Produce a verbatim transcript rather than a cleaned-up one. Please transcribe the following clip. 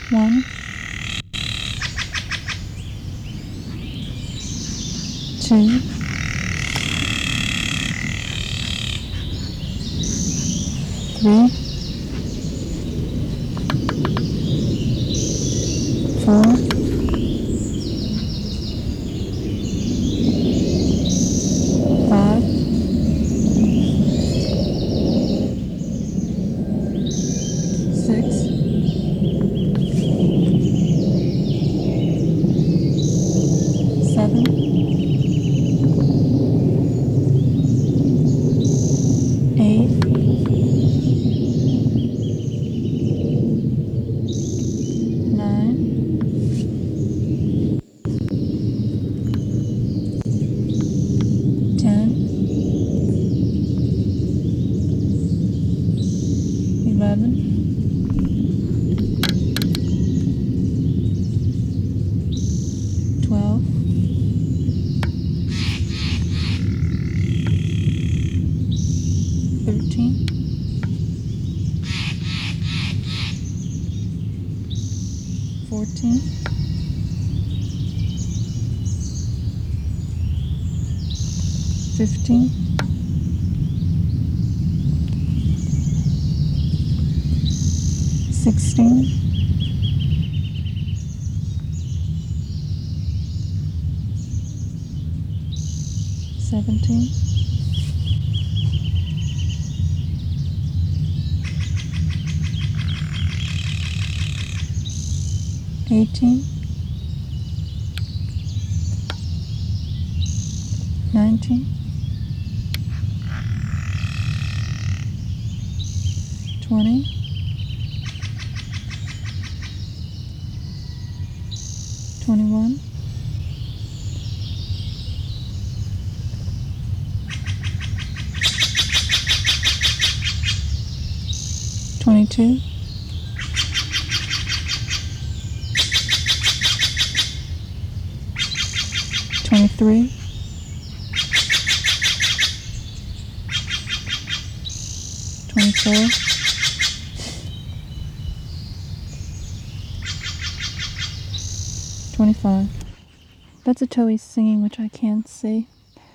One, two, three, four, five, six, seven, eight, nine, ten, eleven, twelve, thirteen, fourteen, fifteen, sixteen, seventeen, eighteen, nineteen, twenty, twenty-one, twenty-two, twenty-three, twenty-four, twenty-five. That's a Towhee singing, which I can't see.